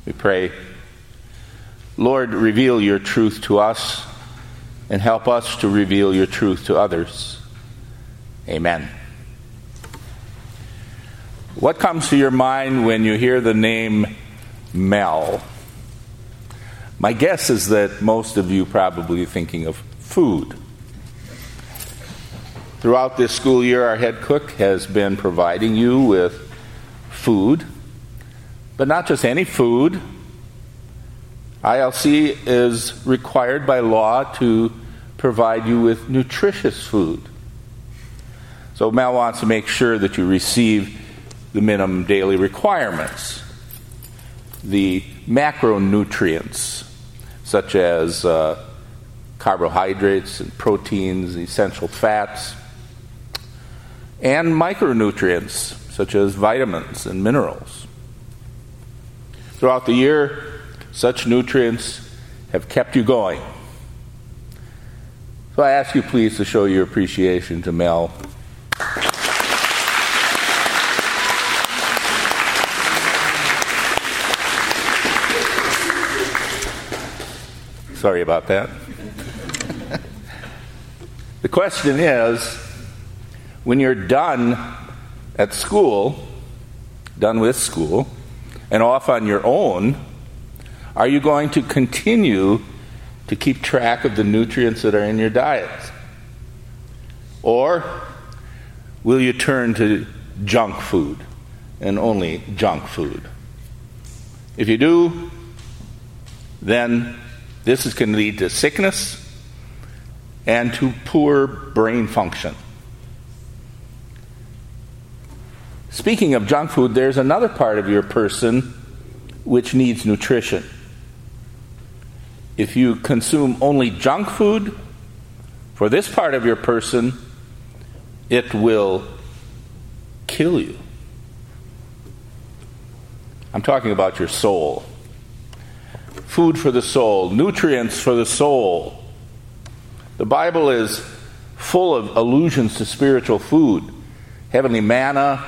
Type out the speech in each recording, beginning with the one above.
We pray, Lord, reveal your truth to us and help us to reveal your truth to others. Amen. What comes to your mind when you hear the name Mel? My guess is that most of you probably are thinking of food. Throughout this school year, our head cook has been providing you with food, but not just any food. ILC is required by law to provide you with nutritious food. So Mel wants to make sure that you receive the minimum daily requirements, the macronutrients, such as carbohydrates and proteins, essential fats, and micronutrients, such as vitamins and minerals. Throughout the year, such nutrients have kept you going. So I ask you please to show your appreciation to Mel. Sorry about that. The question is, when you're done at school, done with school, and off on your own, are you going to continue to keep track of the nutrients that are in your diet? Or will you turn to junk food and only junk food? If you do, then this is going to lead to sickness and to poor brain function. Speaking of junk food, there's another part of your person which needs nutrition. If you consume only junk food, for this part of your person, it will kill you. I'm talking about your soul. Food for the soul, nutrients for the soul. The Bible is full of allusions to spiritual food. Heavenly manna,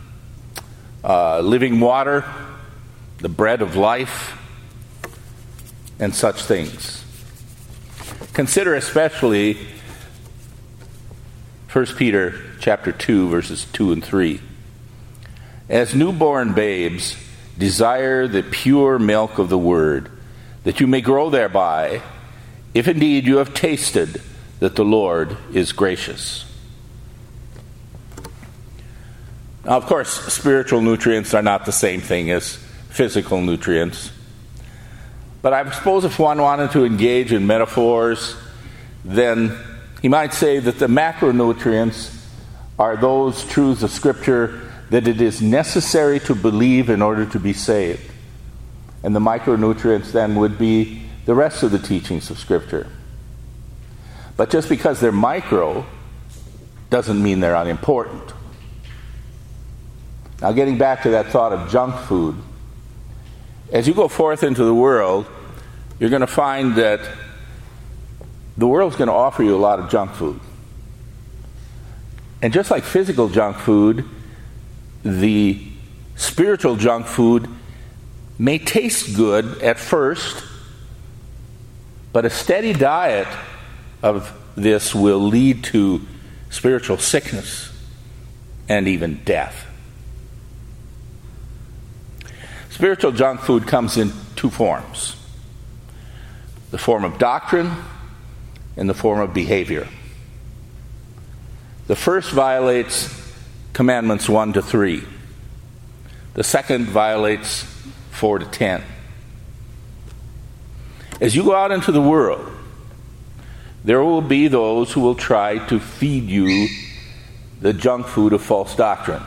living water, the bread of life, and such things. Consider especially 1 Peter chapter 2, verses 2 and 3. As newborn babes, desire the pure milk of the word, that you may grow thereby, if indeed you have tasted that the Lord is gracious. Now, of course, spiritual nutrients are not the same thing as physical nutrients. But I suppose if one wanted to engage in metaphors, then he might say that the macronutrients are those truths of Scripture that it is necessary to believe in order to be saved. And the micronutrients then would be the rest of the teachings of Scripture. But just because they're micro doesn't mean they're unimportant. Now, getting back to that thought of junk food, as you go forth into the world, you're going to find that the world's going to offer you a lot of junk food. And just like physical junk food, the spiritual junk food may taste good at first, but a steady diet of this will lead to spiritual sickness and even death. Spiritual junk food comes in two forms: the form of doctrine and the form of behavior. The first violates commandments 1 to 3. The second violates 4 to 10. As you go out into the world, there will be those who will try to feed you the junk food of false doctrine.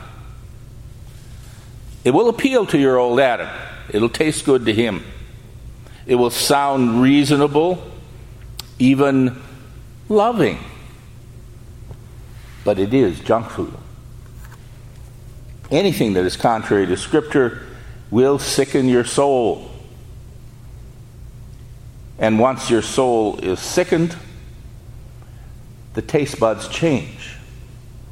It will appeal to your old Adam. It'll taste good to him. It will sound reasonable, even loving. But it is junk food. Anything that is contrary to Scripture will sicken your soul. And once your soul is sickened, the taste buds change.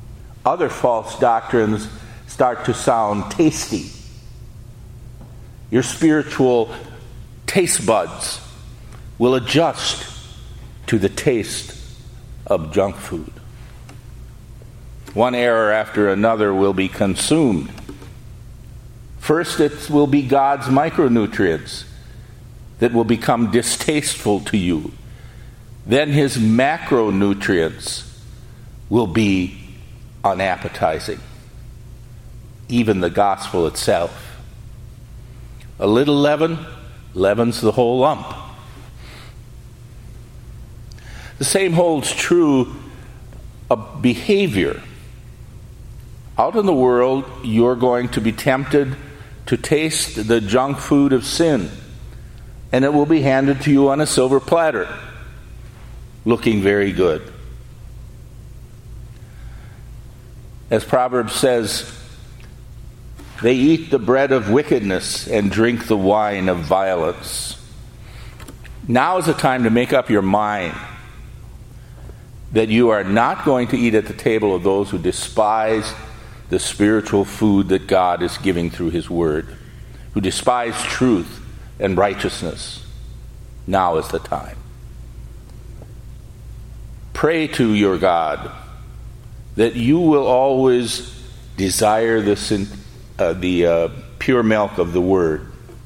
Other false doctrines start to sound tasty. Your spiritual taste buds will adjust to the taste of junk food. One error after another will be consumed. First, it will be God's micronutrients that will become distasteful to you. Then his macronutrients will be unappetizing. Even the gospel itself. A little leaven leavens the whole lump. The same holds true of behavior. Out in the world, you're going to be tempted to taste the junk food of sin, and it will be handed to you on a silver platter, looking very good. As Proverbs says, they eat the bread of wickedness and drink the wine of violence. Now is the time to make up your mind that you are not going to eat at the table of those who despise the spiritual food that God is giving through his word, who despise truth and righteousness. Now is the time. Pray to your God that you will always desire the pure milk of the word.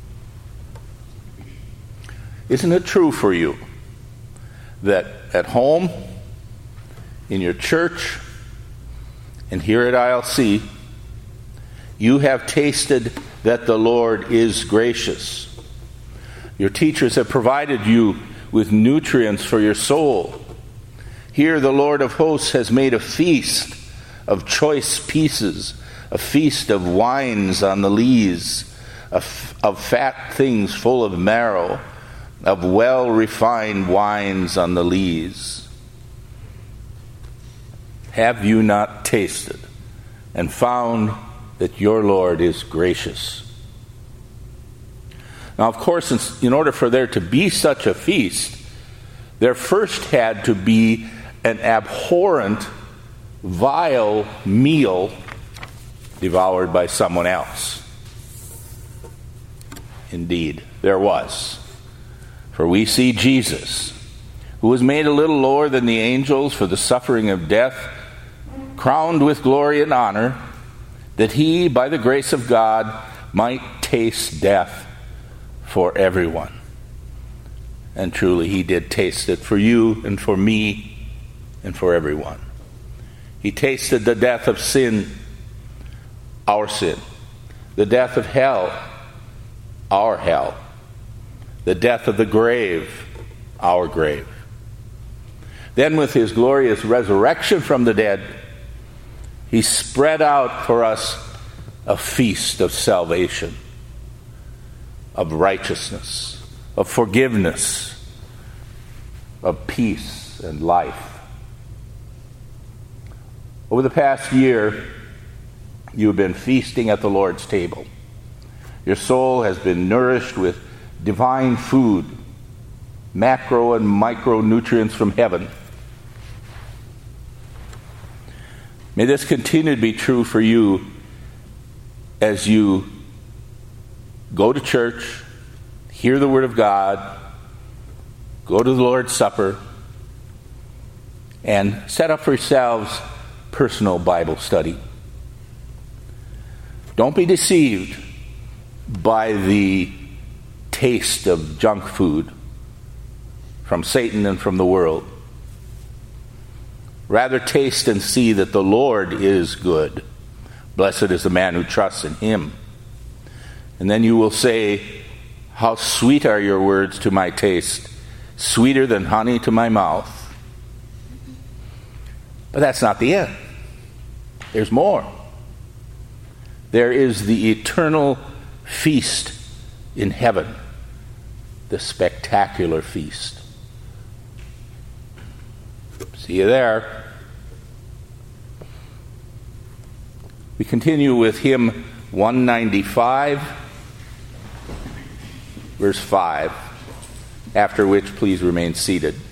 Isn't it true for you that at home, in your church, and here at ILC, you have tasted that the Lord is gracious? Your teachers have provided you with nutrients for your soul. Here the Lord of hosts has made a feast of choice pieces, a feast of wines on the lees, of fat things full of marrow, of well-refined wines on the lees. Have you not tasted and found that your Lord is gracious? Now, of course, in order for there to be such a feast, there first had to be an abhorrent, vile meal devoured by someone else. Indeed, there was. For we see Jesus, who was made a little lower than the angels for the suffering of death, crowned with glory and honor, that he, by the grace of God, might taste death for everyone. And truly, he did taste it for you and for me and for everyone. He tasted the death of sin, our sin, the death of hell, our hell, the death of the grave, our grave. Then with his glorious resurrection from the dead, he spread out for us a feast of salvation, of righteousness, of forgiveness, of peace and life. Over the past year, you have been feasting at the Lord's table. Your soul has been nourished with divine food, macro and micronutrients from heaven. May this continue to be true for you as you go to church, hear the Word of God, go to the Lord's Supper, and set up for yourselves personal Bible study. Don't be deceived by the taste of junk food from Satan and from the world. Rather taste and see that the Lord is good. Blessed is the man who trusts in him. And then you will say, how sweet are your words to my taste, sweeter than honey to my mouth. But that's not the end. There's more. There is the eternal feast in heaven, the spectacular feast. See you there. We continue with hymn 195, verse 5, after which please remain seated.